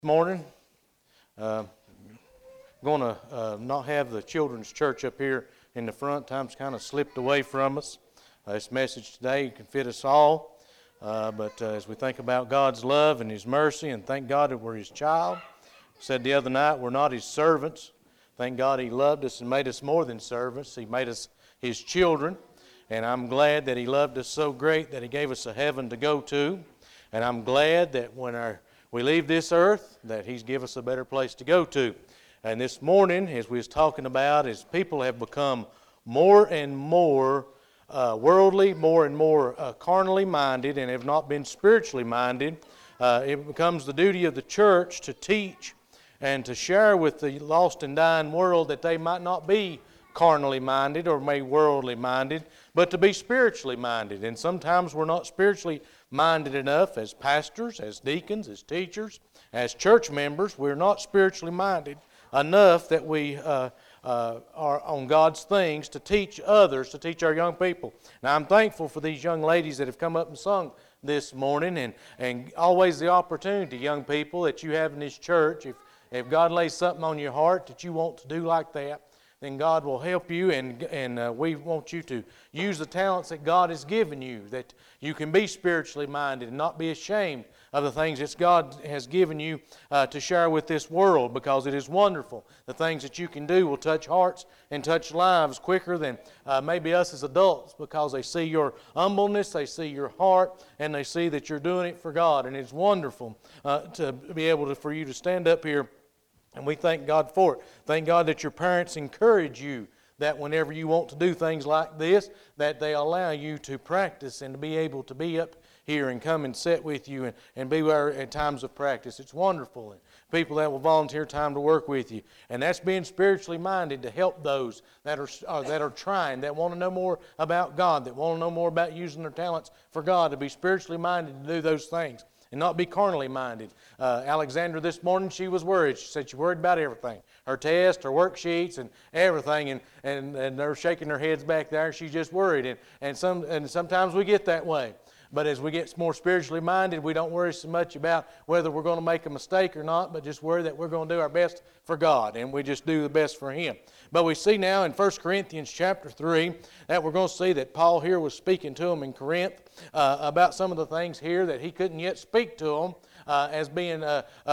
Morning. Going to not have the children's church up here in the front. Time's kind of slipped away from us. This message today can fit us all. But as we think about God's love and His mercy and thank God that we're His child. Said the other night, we're not His servants. Thank God He loved us and made us more than servants. He made us His children. And I'm glad that He loved us so great that He gave us a heaven to go to. And I'm glad that when we leave this earth, that He's given us a better place to go to. And this morning, as we was talking about, as people have become more and more worldly, more and more carnally minded, and have not been spiritually minded, it becomes the duty of the church to teach and to share with the lost and dying world that they might not be carnally minded or maybe worldly minded, but to be spiritually minded. And sometimes we're not spiritually minded enough as pastors, as deacons, as teachers, as church members. We're not spiritually minded enough that we are on God's things to teach others, to teach our young people. Now I'm thankful for these young ladies that have come up and sung this morning, and always the opportunity, young people, that you have in this church. If God lays something on your heart that you want to do like that, then God will help you, and we want you to use the talents that God has given you, that you can be spiritually minded and not be ashamed of the things that God has given you to share with this world, because it is wonderful. The things that you can do will touch hearts and touch lives quicker than maybe us as adults, because they see your humbleness, they see your heart, and they see that you're doing it for God. And it's wonderful to be able to, for you to stand up here. And we thank God for it. Thank God that your parents encourage you, that whenever you want to do things like this, that they allow you to practice and to be able to be up here and come and sit with you and be there at times of practice. It's wonderful. And people that will volunteer time to work with you. And that's being spiritually minded to help those that are trying, that want to know more about God, that want to know more about using their talents for God, to be spiritually minded to do those things and not be carnally minded. Alexandra this morning, she was worried. She said she worried about everything. Her test, her worksheets, and everything. And they're shaking their heads back there. She's just worried. And sometimes we get that way. But as we get more spiritually minded, we don't worry so much about whether we're going to make a mistake or not, but just worry that we're going to do our best for God, and we just do the best for Him. But we see now in 1 Corinthians chapter 3 that we're going to see that Paul here was speaking to them in Corinth about some of the things here that he couldn't yet speak to them as being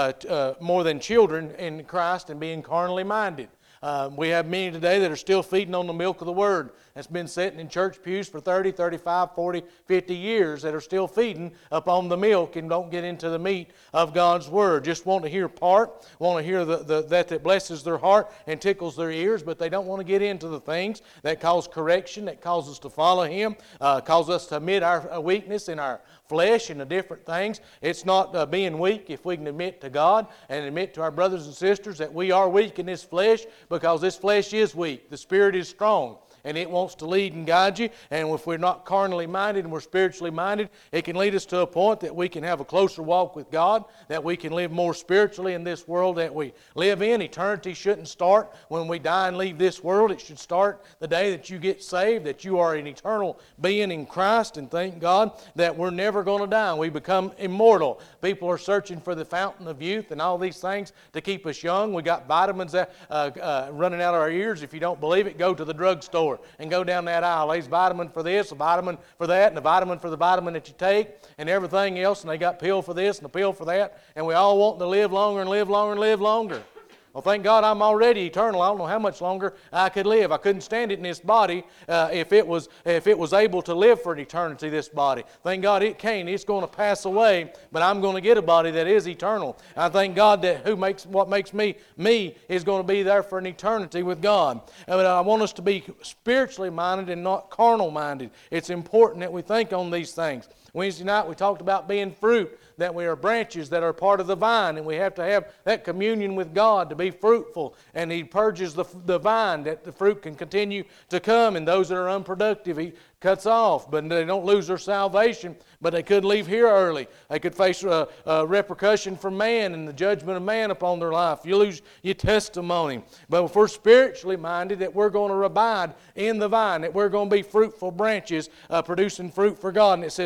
more than children in Christ and being carnally minded. We have many today that are still feeding on the milk of the Word. That's been sitting in church pews for 30, 35, 40, 50 years that are still feeding upon the milk and don't get into the meat of God's Word. Just want to hear part, want to hear that blesses their heart and tickles their ears, but they don't want to get into the things that cause correction, that cause us to follow Him, cause us to admit our weakness in our flesh and the different things. It's not being weak if we can admit to God and admit to our brothers and sisters that we are weak in this flesh, because this flesh is weak. The Spirit is strong, and it wants to lead and guide you. And if we're not carnally minded and we're spiritually minded, it can lead us to a point that we can have a closer walk with God, that we can live more spiritually in this world that we live in. Eternity shouldn't start when we die and leave this world. It should start the day that you get saved, that you are an eternal being in Christ, and thank God that we're never going to die. We become immortal. People are searching for the fountain of youth and all these things to keep us young. We got vitamins running out of our ears. If you don't believe it, go to the drugstore and go down that aisle. There's vitamin for this, a vitamin for that, and a vitamin for the vitamin that you take, and everything else, and they got pill for this and a pill for that, and we all want to live longer and live longer and live longer. Well, thank God I'm already eternal. I don't know how much longer I could live. I couldn't stand it in this body if it was able to live for an eternity, this body. Thank God it can't. It's going to pass away, but I'm going to get a body that is eternal. I thank God that what makes me is going to be there for an eternity with God. But I want us to be spiritually minded and not carnal minded. It's important that we think on these things. Wednesday night we talked about being fruit, that we are branches that are part of the vine, and we have to have that communion with God to be fruitful, and He purges the vine that the fruit can continue to come, and those that are unproductive He cuts off, but they don't lose their salvation, but they could leave here early. They could face repercussion from man and the judgment of man upon their life. You lose your testimony. But if we're spiritually minded, that we're going to abide in the vine, that we're going to be fruitful branches producing fruit for God. And it says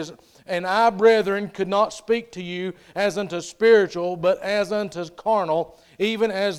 And I, brethren, could not speak to you as unto spiritual, but as unto carnal, even as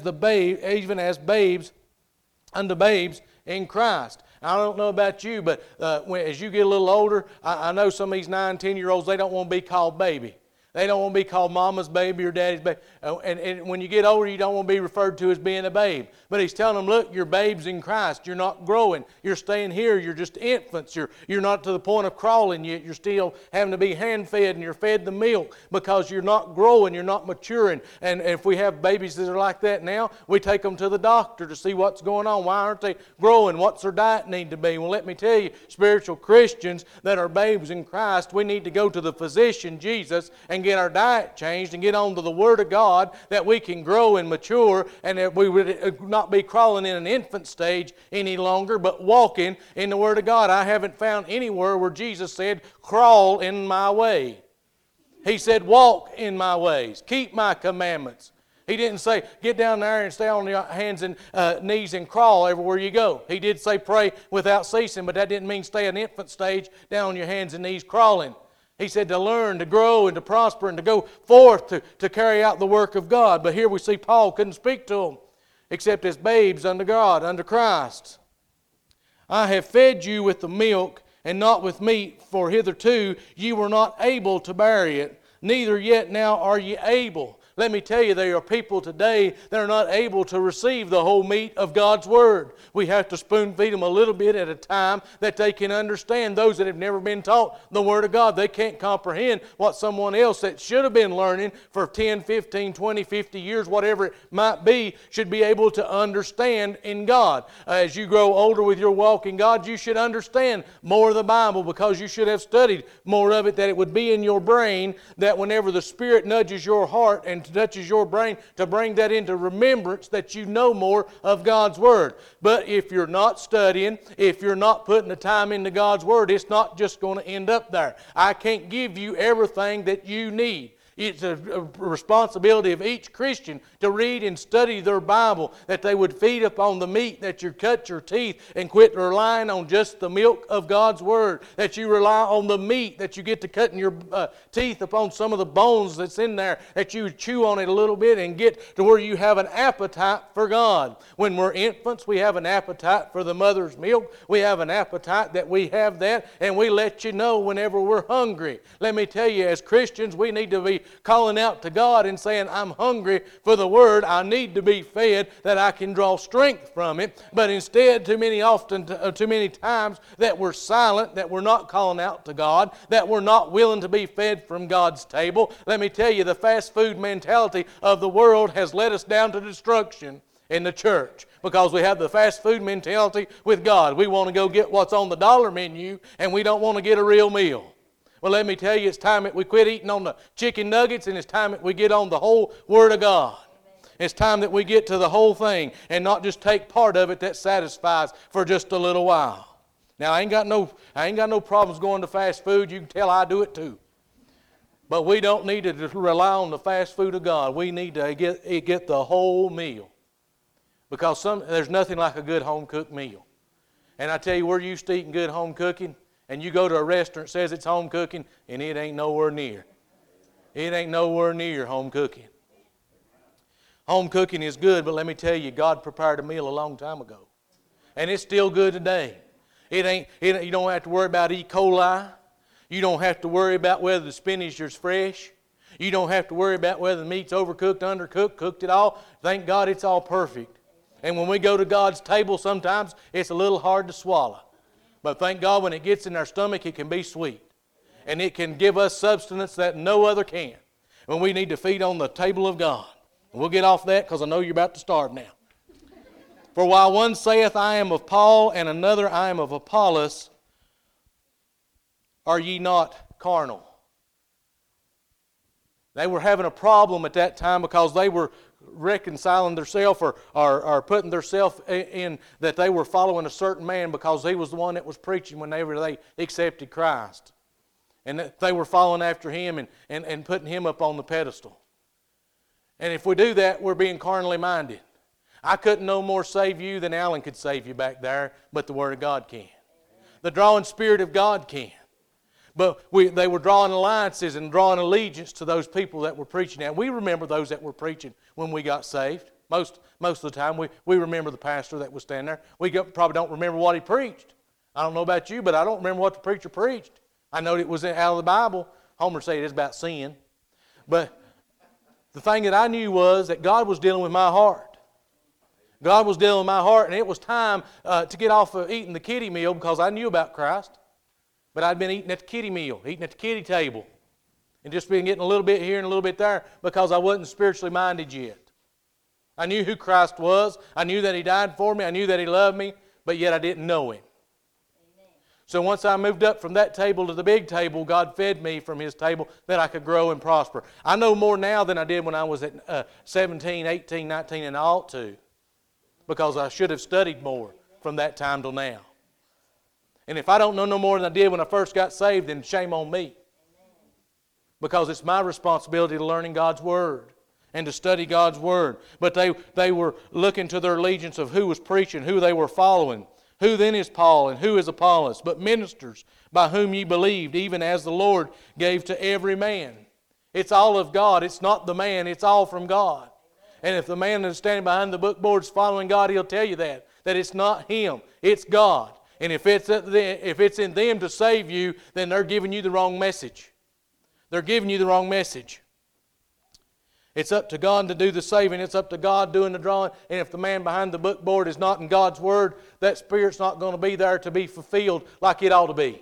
babes unto babes in Christ. I don't know about you, but as you get a little older, I know some of these 9, 10-year-olds, they don't want to be called baby. They don't want to be called mama's baby or daddy's baby. And when you get older, you don't want to be referred to as being a babe. But he's telling them, look, you're babes in Christ. You're not growing. You're staying here. You're just infants. You're not to the point of crawling yet. You're still having to be hand-fed, and you're fed the milk because you're not growing. You're not maturing. And if we have babies that are like that now, we take them to the doctor to see what's going on. Why aren't they growing? What's their diet need to be? Well, let me tell you, spiritual Christians that are babes in Christ, we need to go to the physician, Jesus, and get our diet changed and get on to the Word of God, that we can grow and mature, and that we would not be crawling in an infant stage any longer, but walking in the Word of God. I haven't found anywhere where Jesus said, crawl in my way. He said, walk in my ways. Keep my commandments. He didn't say, get down there and stay on your hands and knees and crawl everywhere you go. He did say pray without ceasing, but that didn't mean stay in infant stage down on your hands and knees crawling. He said to learn, to grow, and to prosper, and to go forth to carry out the work of God. But here we see Paul couldn't speak to them except as babes unto God, unto Christ. I have fed you with the milk and not with meat, for hitherto ye were not able to bear it, neither yet now are ye able. Let me tell you, there are people today that are not able to receive the whole meat of God's Word. We have to spoon feed them a little bit at a time that they can understand. Those that have never been taught the Word of God, they can't comprehend what someone else that should have been learning for 10, 15, 20, 50 years, whatever it might be, should be able to understand in God. As you grow older with your walk in God, you should understand more of the Bible, because you should have studied more of it, that it would be in your brain, that whenever the Spirit nudges your heart and touches your brain, to bring that into remembrance, that you know more of God's Word. But if you're not studying, if you're not putting the time into God's Word, it's not just going to end up there. I can't give you everything that you need. It's a responsibility of each Christian to read and study their Bible, that they would feed upon the meat, that you cut your teeth and quit relying on just the milk of God's Word, that you rely on the meat, that you get to cutting your teeth upon some of the bones that's in there, that you chew on it a little bit and get to where you have an appetite for God. When we're infants, we have an appetite for the mother's milk. We have an appetite that we have that, and we let you know whenever we're hungry. Let me tell you, as Christians, we need to be calling out to God and saying, I'm hungry for the Word. I need to be fed that I can draw strength from it. But instead, too many times that we're silent, that we're not calling out to God, that we're not willing to be fed from God's table. Let me tell you, the fast food mentality of the world has led us down to destruction in the church, because we have the fast food mentality with God. We want to go get what's on the dollar menu, and we don't want to get a real meal. Well, let me tell you, it's time that we quit eating on the chicken nuggets, and it's time that we get on the whole Word of God. It's time that we get to the whole thing and not just take part of it that satisfies for just a little while. Now, I ain't got no problems going to fast food. You can tell I do it too. But we don't need to rely on the fast food of God. We need to get the whole meal, because there's nothing like a good home-cooked meal. And I tell you, we're used to eating good home cooking. And you go to a restaurant that says it's home cooking, and it ain't nowhere near. It ain't nowhere near home cooking. Home cooking is good, but let me tell you, God prepared a meal a long time ago. And it's still good today. You don't have to worry about E. coli. You don't have to worry about whether the spinach is fresh. You don't have to worry about whether the meat's overcooked, undercooked, cooked it all. Thank God it's all perfect. And when we go to God's table, sometimes it's a little hard to swallow. But thank God when it gets in our stomach, it can be sweet. And it can give us substance that no other can. When we need to feed on the table of God. And we'll get off that, because I know you're about to starve now. For while one saith, I am of Paul, and another, I am of Apollos, are ye not carnal? They were having a problem at that time, because they were reconciling themselves or putting themselves in that they were following a certain man, because he was the one that was preaching whenever they accepted Christ. And that they were following after him and putting him up on the pedestal. And if we do that, we're being carnally minded. I couldn't no more save you than Alan could save you back there, but the Word of God can. The drawing Spirit of God can. But they were drawing alliances and drawing allegiance to those people that were preaching that. We remember those that were preaching when we got saved. Most of the time, we remember the pastor that was standing there. We probably don't remember what he preached. I don't know about you, but I don't remember what the preacher preached. I know it was out of the Bible. Homer said it is about sin. But the thing that I knew was that God was dealing with my heart. God was dealing with my heart, and it was time to get off of eating the kiddie meal because I knew about Christ. But I'd been eating at the kiddie meal, eating at the kiddie table, and just been getting a little bit here and a little bit there because I wasn't spiritually minded yet. I knew who Christ was. I knew that He died for me. I knew that He loved me, but yet I didn't know Him. Amen. So once I moved up from that table to the big table, God fed me from His table that I could grow and prosper. I know more now than I did when I was at 17, 18, 19, and I ought to, because I should have studied more from that time till now. And if I don't know no more than I did when I first got saved, then shame on me. Because it's my responsibility to learn in God's Word and to study God's Word. But they were looking to their allegiance of who was preaching, who they were following. Who then is Paul and who is Apollos? But ministers by whom ye believed, even as the Lord gave to every man. It's all of God. It's not the man. It's all from God. And if the man that's standing behind the bookboard is following God, he'll tell you that it's not him. It's God. And if it's in them to save you, then they're giving you the wrong message. They're giving you the wrong message. It's up to God to do the saving. It's up to God doing the drawing. And if the man behind the bookboard is not in God's Word, that Spirit's not going to be there to be fulfilled like it ought to be.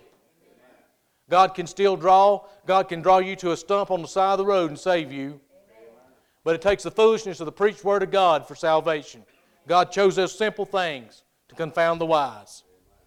God can still draw. God can draw you to a stump on the side of the road and save you. But it takes the foolishness of the preached Word of God for salvation. God chose those simple things to confound the wise.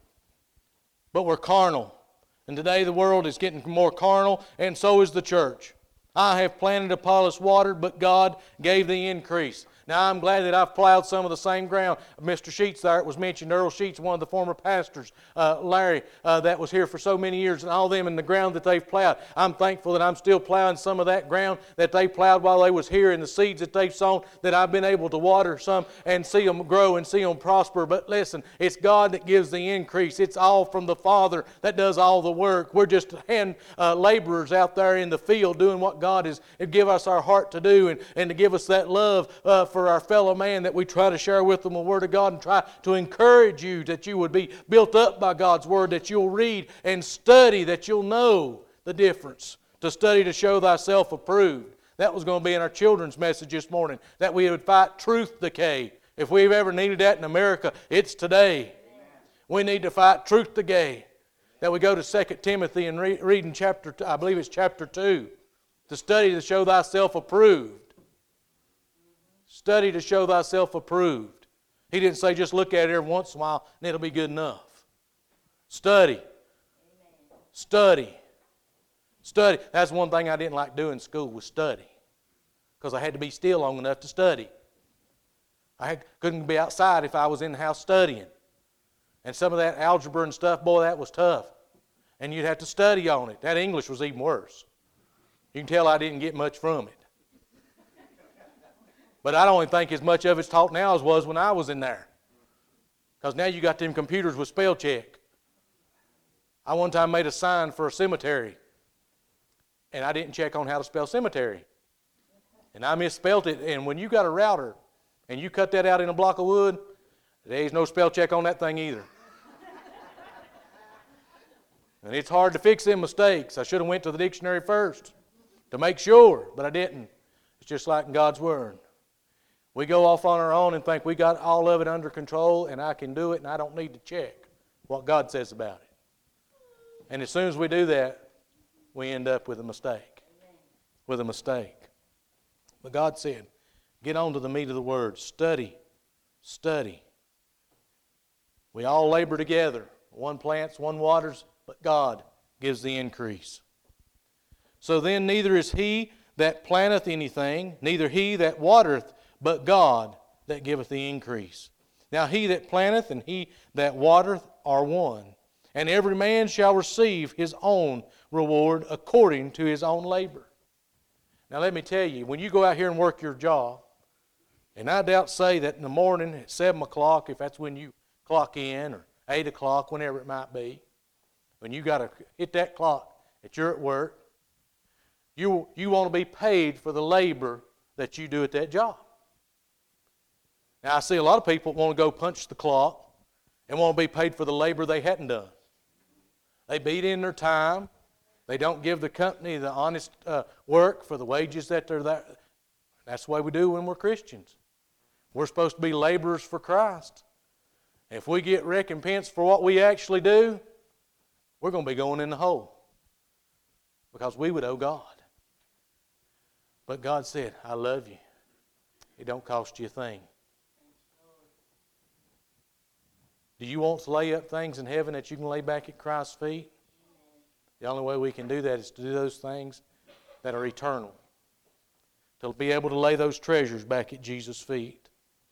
But we're carnal. And today the world is getting more carnal, and so is the church. I have planted, Apollos watered, but God gave the increase. Now, I'm glad that I've plowed some of the same ground. Mr. Sheets there, it was mentioned, Earl Sheets, one of the former pastors, Larry, that was here for so many years, and all them in the ground that they've plowed. I'm thankful that I'm still plowing some of that ground that they plowed while they was here, and the seeds that they've sown, that I've been able to water some and see them grow and see them prosper. But listen, it's God that gives the increase. It's all from the Father that does all the work. We're just hand laborers out there in the field doing what God has given us our heart to do, and to give us that love for our fellow man, that we try to share with them the Word of God and try to encourage you that you would be built up by God's Word, that you'll read and study, that you'll know the difference. To study to show thyself approved. That was going to be in our children's message this morning, that we would fight truth decay. If we've ever needed that in America, it's today. Amen. We need to fight truth decay. That we go to 2 Timothy and read in chapter 2, I believe it's chapter 2, to study to show thyself approved. Study to show thyself approved. He didn't say just look at it every once in a while and it'll be good enough. Study. Amen. Study. Study. That's one thing I didn't like doing in school, was study. Because I had to be still long enough to study. Couldn't be outside if I was in the house studying. And some of that algebra and stuff, boy, that was tough. And you'd have to study on it. That English was even worse. You can tell I didn't get much from it. But I don't even think as much of it's taught now as was when I was in there. Because now you got them computers with spell check. I one time made a sign for a cemetery, and I didn't check on how to spell cemetery. And I misspelled it, and when you got a router and you cut that out in a block of wood, there's no spell check on that thing either. And it's hard to fix them mistakes. I should have went to the dictionary first to make sure, but I didn't. It's just like in God's Word. We go off on our own and think we got all of it under control and I can do it and I don't need to check what God says about it. And as soon as we do that, we end up with a mistake. Amen. With a mistake. But God said, get on to the meat of the Word. Study. Study. We all labor together. One plants, one waters, but God gives the increase. So then neither is he that planteth anything, neither he that watereth, but God that giveth the increase. Now he that planteth and he that watereth are one, and every man shall receive his own reward according to his own labor. Now let me tell you, when you go out here and work your job, and I doubt say that in the morning at 7 o'clock, if that's when you clock in, or 8 o'clock, whenever it might be, when you got to hit that clock that you're at work. You want to be paid for the labor that you do at that job. Now, I see a lot of people want to go punch the clock and want to be paid for the labor they hadn't done. They beat in their time. They don't give the company the honest work for the wages that they're there. That's the way we do when we're Christians. We're supposed to be laborers for Christ. If we get recompense for what we actually do, we're going to be going in the hole because we would owe God. But God said, I love you. It don't cost you a thing. Do you want to lay up things in heaven that you can lay back at Christ's feet? The only way we can do that is to do those things that are eternal. To be able to lay those treasures back at Jesus' feet.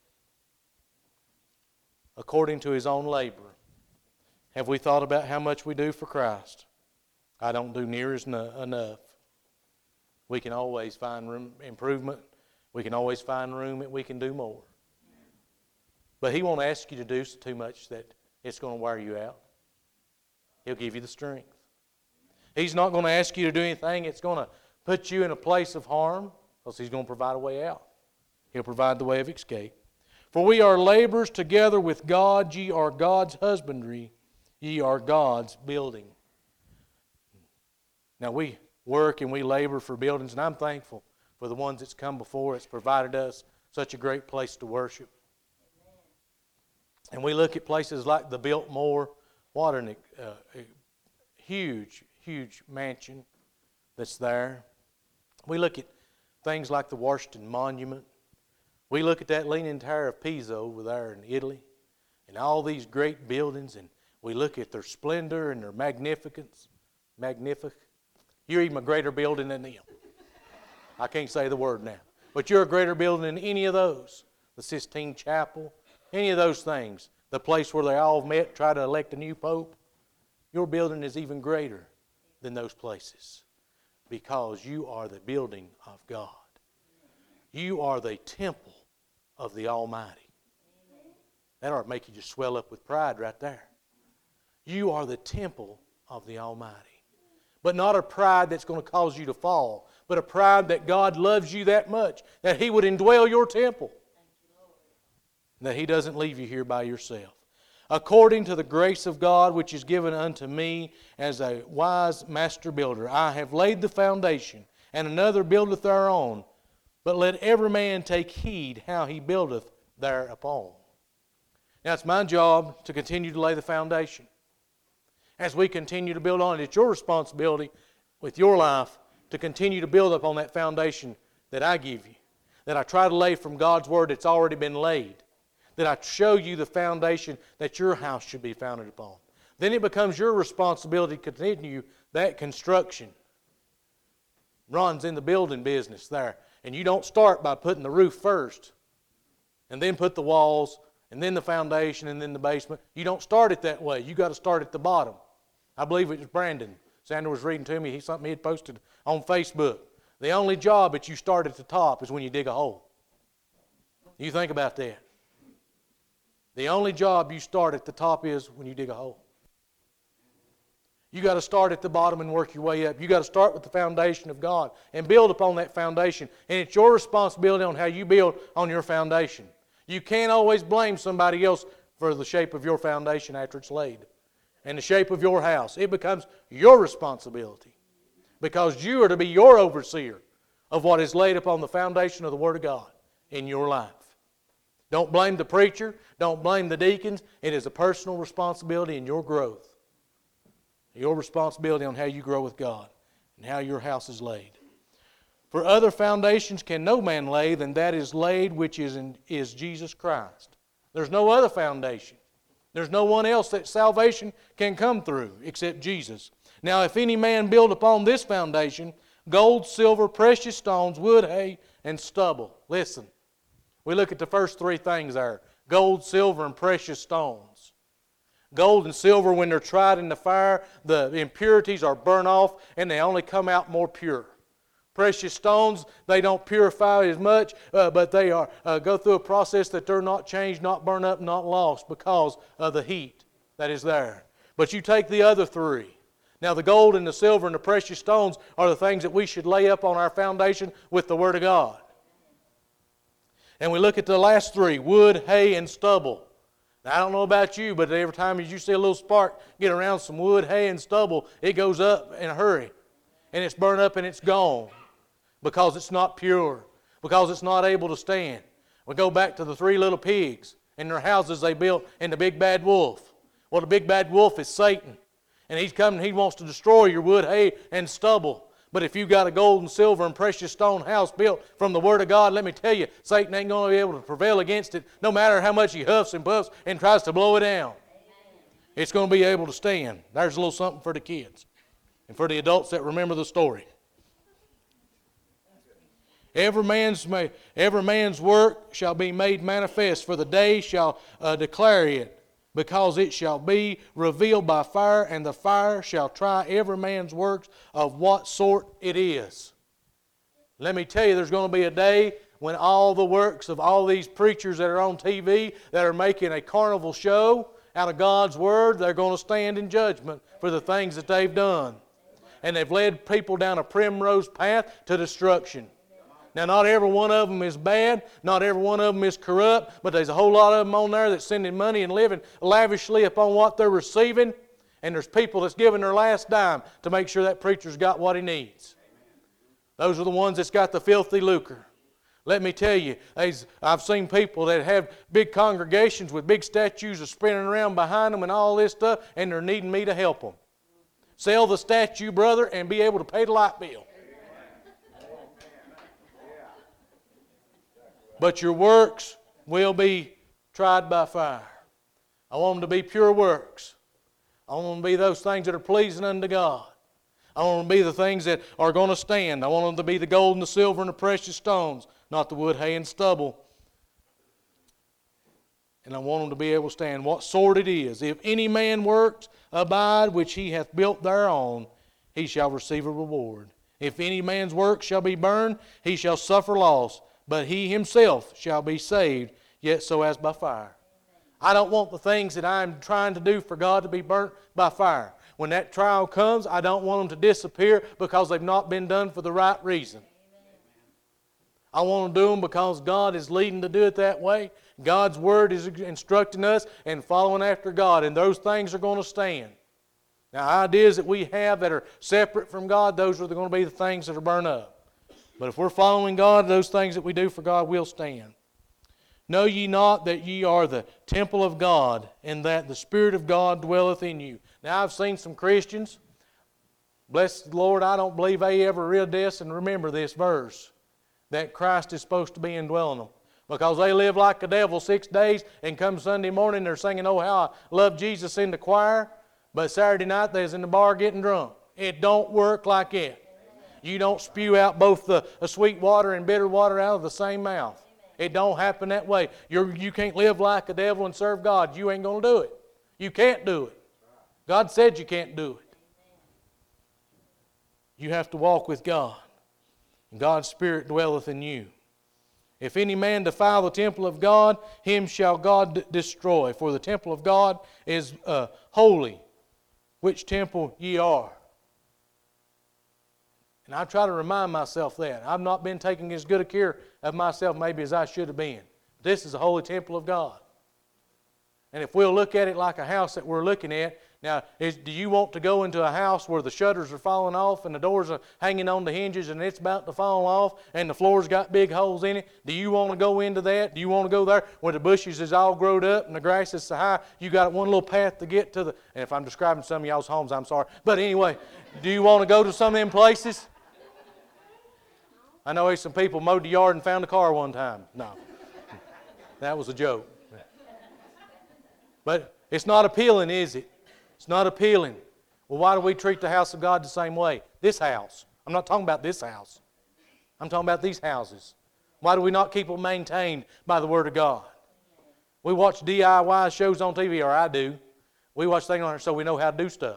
According to His own labor. Have we thought about how much we do for Christ? I don't do near as enough. We can always find room improvement. We can always find room that we can do more. But He won't ask you to do too much that it's going to wear you out. He'll give you the strength. He's not going to ask you to do anything that's going to put you in a place of harm, because He's going to provide a way out. He'll provide the way of escape. For we are laborers together with God. Ye are God's husbandry. Ye are God's building. Now we work and we labor for buildings, and I'm thankful for the ones that's come before. It's provided us such a great place to worship. And we look at places like the Biltmore. What a huge, huge mansion that's there. We look at things like the Washington Monument. We look at that Leaning Tower of Pisa over there in Italy, and all these great buildings, and we look at their splendor and their magnificence. Magnific. You're even a greater building than them. I can't say the word now. But you're a greater building than any of those. The Sistine Chapel, any of those things. The place where they all met, try to elect a new pope. Your building is even greater than those places, because you are the building of God. You are the temple of the Almighty. That ought to make you just swell up with pride right there. You are the temple of the Almighty. But not a pride that's going to cause you to fall, but a pride that God loves you that much, that He would indwell your temple. That He doesn't leave you here by yourself. According to the grace of God which is given unto me as a wise master builder, I have laid the foundation, and another buildeth thereon. But let every man take heed how he buildeth thereupon. Now it's my job to continue to lay the foundation. As we continue to build on it, it's your responsibility with your life to continue to build upon that foundation that I give you. That I try to lay from God's Word that's already been laid. That I show you the foundation that your house should be founded upon. Then it becomes your responsibility to continue that construction. Ron's in the building business there. And you don't start by putting the roof first, and then put the walls, and then the foundation, and then the basement. You don't start it that way. You got to start at the bottom. I believe it was Brandon. Sandra was reading to me something he had posted on Facebook. The only job that you start at the top is when you dig a hole. You think about that. The only job you start at the top is when you dig a hole. You got to start at the bottom and work your way up. You got to start with the foundation of God and build upon that foundation. And it's your responsibility on how you build on your foundation. You can't always blame somebody else for the shape of your foundation after it's laid. And the shape of your house. It becomes your responsibility. Because you are to be your overseer of what is laid upon the foundation of the Word of God in your life. Don't blame the preacher. Don't blame the deacons. It is a personal responsibility in your growth. Your responsibility on how you grow with God and how your house is laid. For other foundations can no man lay than that is laid, which is Jesus Christ. There's no other foundation. There's no one else that salvation can come through except Jesus. Now, if any man build upon this foundation, gold, silver, precious stones, wood, hay, and stubble. Listen, we look at the first three things there. Gold, silver, and precious stones. Gold and silver, when they're tried in the fire, the impurities are burnt off and they only come out more pure. Precious stones, they don't purify as much, but they are go through a process that they're not changed, not burned up, not lost because of the heat that is there. But you take the other three. Now the gold and the silver and the precious stones are the things that we should lay up on our foundation with the Word of God. And we look at the last three, wood, hay, and stubble. Now I don't know about you, but every time you see a little spark get around some wood, hay, and stubble, it goes up in a hurry. And it's burned up and it's gone because it's not pure, because it's not able to stand. We go back to the three little pigs and their houses they built and the big bad wolf. Well, the big bad wolf is Satan. And he's coming, he wants to destroy your wood, hay, and stubble. But if you've got a gold and silver and precious stone house built from the Word of God, let me tell you, Satan ain't going to be able to prevail against it, no matter how much he huffs and puffs and tries to blow it down. It's going to be able to stand. There's a little something for the kids and for the adults that remember the story. Every man's work shall be made manifest, for the day shall declare it, because it shall be revealed by fire, and the fire shall try every man's works of what sort it is. Let me tell you, there's going to be a day when all the works of all these preachers that are on TV that are making a carnival show out of God's Word, they're going to stand in judgment for the things that they've done. And they've led people down a primrose path to destruction. Now, not every one of them is bad, not every one of them is corrupt, but there's a whole lot of them on there that's sending money and living lavishly upon what they're receiving, and there's people that's giving their last dime to make sure that preacher's got what he needs. Those are the ones that's got the filthy lucre. Let me tell you, I've seen people that have big congregations with big statues spinning around behind them and all this stuff, and they're needing me to help them. Sell the statue, brother, and be able to pay the light bill. But your works will be tried by fire. I want them to be pure works. I want them to be those things that are pleasing unto God. I want them to be the things that are going to stand. I want them to be the gold and the silver and the precious stones, not the wood, hay, and stubble. And I want them to be able to stand what sort it is. If any man works abide which he hath built thereon, he shall receive a reward. If any man's work shall be burned, he shall suffer loss. But he himself shall be saved, yet so as by fire. I don't want the things that I'm trying to do for God to be burnt by fire. When that trial comes, I don't want them to disappear because they've not been done for the right reason. I want to do them because God is leading to do it that way. God's Word is instructing us and following after God, and those things are going to stand. Now, ideas that we have that are separate from God, those are going to be the things that are burned up. But if we're following God, those things that we do for God will stand. Know ye not that ye are the temple of God, and that the Spirit of God dwelleth in you? Now, I've seen some Christians, bless the Lord, I don't believe they ever read this and remember this verse, that Christ is supposed to be indwelling them. Because they live like the devil 6 days, and come Sunday morning they're singing, "Oh, how I love Jesus" in the choir, but Saturday night they're in the bar getting drunk. It don't work like that. You don't spew out both the sweet water and bitter water out of the same mouth. It don't happen that way. You can't live like the devil and serve God. You ain't going to do it. You can't do it. God said you can't do it. You have to walk with God. And God's Spirit dwelleth in you. If any man defile the temple of God, him shall God destroy. For the temple of God is holy, which temple ye are. And I try to remind myself that. I've not been taking as good a care of myself maybe as I should have been. This is the holy temple of God. And if we'll look at it like a house that we're looking at, now, do you want to go into a house where the shutters are falling off and the doors are hanging on the hinges and it's about to fall off and the floor's got big holes in it? Do you want to go into that? Do you want to go there where the bushes is all growed up and the grass is so high you got one little path to get to the... And if I'm describing some of y'all's homes, I'm sorry. But anyway, do you want to go to some of them places? I know there's some people mowed the yard and found a car one time. No, that was a joke. But it's not appealing, is it? It's not appealing. Well, why do we treat the house of God the same way? This house. I'm not talking about this house. I'm talking about these houses. Why do we not keep them maintained by the Word of God? We watch DIY shows on TV, or I do. We watch things on there so we know how to do stuff.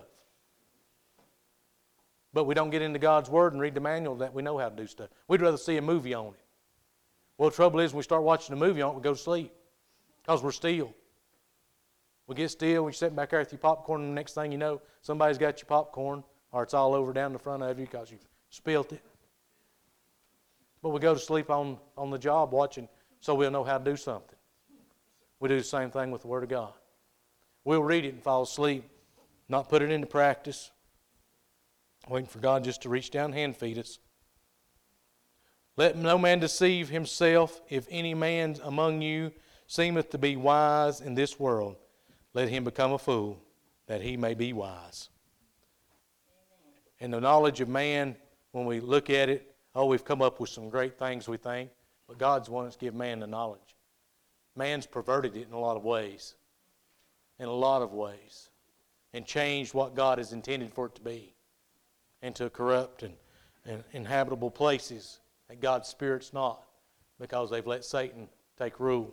But we don't get into God's Word and read the manual that we know how to do stuff. We'd rather see a movie on it. Well, the trouble is when we start watching a movie on it, we go to sleep because we're still. We get still, we sit back there with your popcorn, and the next thing you know, somebody's got your popcorn, or it's all over down the front of you because you've spilt it. But we go to sleep on the job watching so we'll know how to do something. We do the same thing with the Word of God. We'll read it and fall asleep, not put it into practice, waiting for God just to reach down and hand feed us. Let no man deceive himself. If any man among you seemeth to be wise in this world, let him become a fool, that he may be wise. And the knowledge of man, when we look at it, we've come up with some great things, we think, but God's the one that's given man the knowledge. Man's perverted it in a lot of ways, and changed what God has intended for it to be, into corrupt and inhabitable places that God's Spirit's not, because they've let Satan take rule.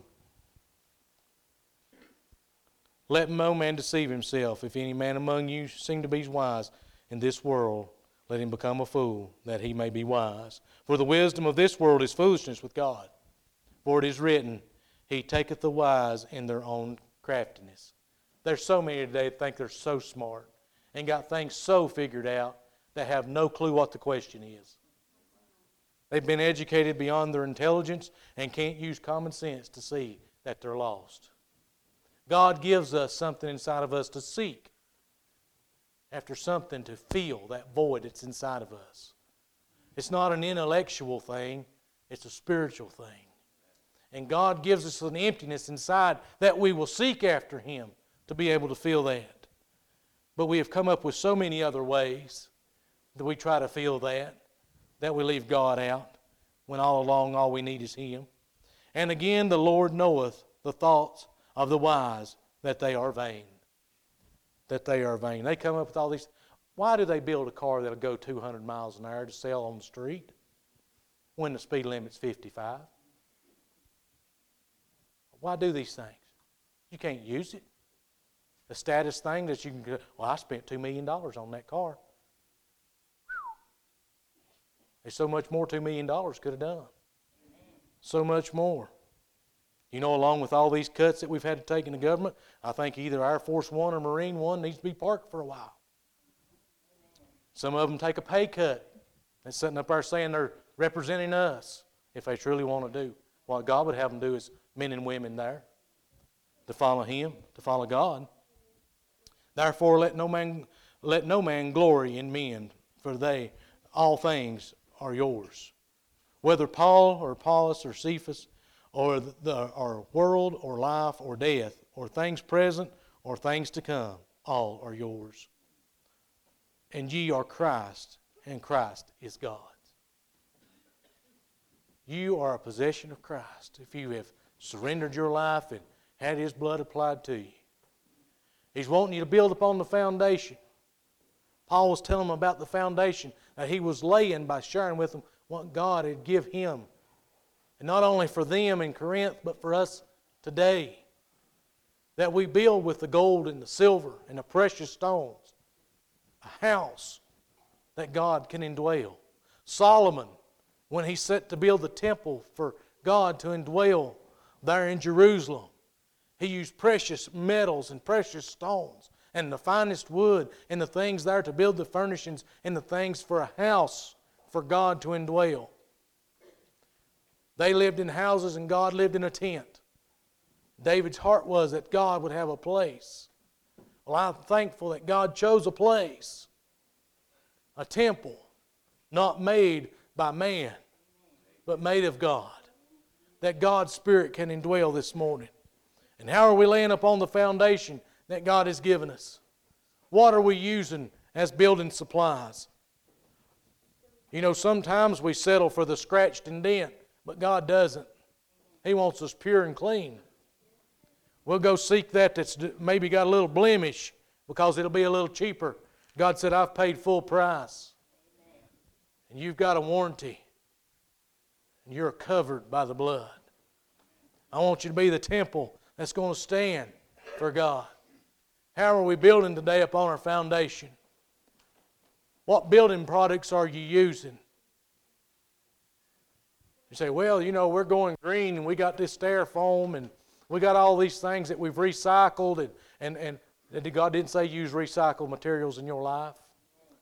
Let no man deceive himself. If any man among you seem to be wise in this world, let him become a fool, that he may be wise. For the wisdom of this world is foolishness with God. For it is written, He taketh the wise in their own craftiness. There's so many today that think they're so smart and got things so figured out that have no clue what the question is. They've been educated beyond their intelligence and can't use common sense to see that they're lost. God gives us something inside of us to seek after, something to fill that void that's inside of us. It's not an intellectual thing, it's a spiritual thing. And God gives us an emptiness inside that we will seek after Him to be able to fill that. But we have come up with so many other ways that we try to fill that we leave God out, when all along all we need is Him. And again, the Lord knoweth the thoughts of the wise, that they are vain. That they are vain. They come up with all these. Why do they build a car that'll go 200 miles an hour to sell on the street when the speed limit's 55? Why do these things? You can't use it. The status thing that you can go, well, I spent $2 million on that car. There's so much more $2 million could have done. So much more. You know, along with all these cuts that we've had to take in the government, I think either Air Force One or Marine One needs to be parked for a while. Some of them take a pay cut. They're sitting up there saying they're representing us, if they truly want to do. What God would have them do is men and women there to follow Him, to follow God. Therefore let no man glory in men, for they, all things are yours. Whether Paul or Apollos or Cephas, or world, or life, or death, or things present, or things to come, all are yours. And ye are Christ, and Christ is God's. You are a possession of Christ if you have surrendered your life and had His blood applied to you. He's wanting you to build upon the foundation. Paul was telling them about the foundation that he was laying by sharing with them what God had given him. And not only for them in Corinth, but for us today. That we build with the gold and the silver and the precious stones. A house that God can indwell. Solomon, when he set to build the temple for God to indwell there in Jerusalem, he used precious metals and precious stones and the finest wood and the things there to build the furnishings and the things for a house for God to indwell. They lived in houses and God lived in a tent. David's heart was that God would have a place. Well, I'm thankful that God chose a place, a temple, not made by man, but made of God, that God's Spirit can indwell this morning. And how are we laying upon the foundation that God has given us? What are we using as building supplies? You know, sometimes we settle for the scratched and dent, but God doesn't. He wants us pure and clean. We'll go seek that that's maybe got a little blemish because it'll be a little cheaper. God said, I've paid full price. And you've got a warranty. And you're covered by the blood. I want you to be the temple that's going to stand for God. How are we building today upon our foundation? What building products are you using? You say, well, you know, we're going green and we got this Styrofoam and we got all these things that we've recycled and God didn't say use recycled materials in your life.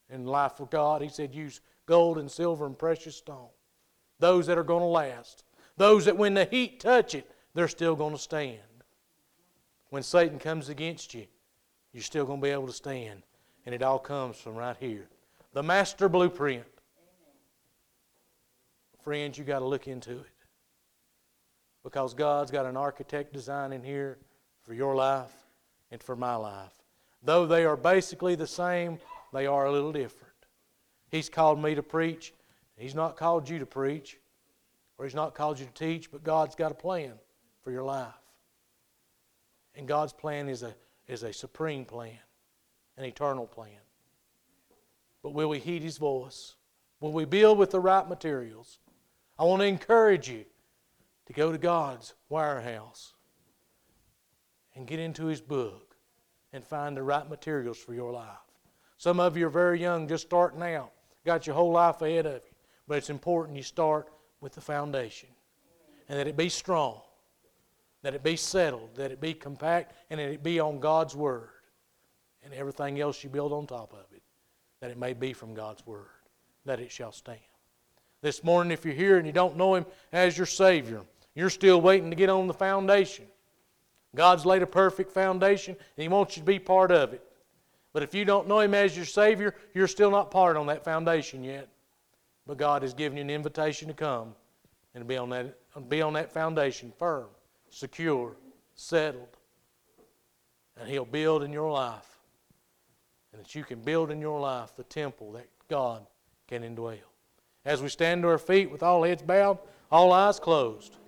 in life for God. He said use gold and silver and precious stone. Those that are going to last. Those that when the heat touch it, they're still going to stand. When Satan comes against you, you're still going to be able to stand. And it all comes from right here. The master blueprint. Friends, you got to look into it. Because God's got an architect design in here for your life and for my life. Though they are basically the same, they are a little different. He's called me to preach. He's not called you to preach, or He's not called you to teach, but God's got a plan for your life. And God's plan is a supreme plan, an eternal plan. But will we heed His voice? Will we build with the right materials? I want to encourage you to go to God's warehouse and get into His book and find the right materials for your life. Some of you are very young, just starting out. Got your whole life ahead of you. But it's important you start with the foundation. And that it be strong. That it be settled. That it be compact. And that it be on God's Word. And everything else you build on top of it. That it may be from God's Word. That it shall stand. This morning, if you're here and you don't know Him as your Savior, you're still waiting to get on the foundation. God's laid a perfect foundation, and He wants you to be part of it. But if you don't know Him as your Savior, you're still not part on that foundation yet. But God has given you an invitation to come and be on that foundation firm, secure, settled. And He'll build in your life. And that you can build in your life the temple that God can indwell. As we stand to our feet with all heads bowed, all eyes closed.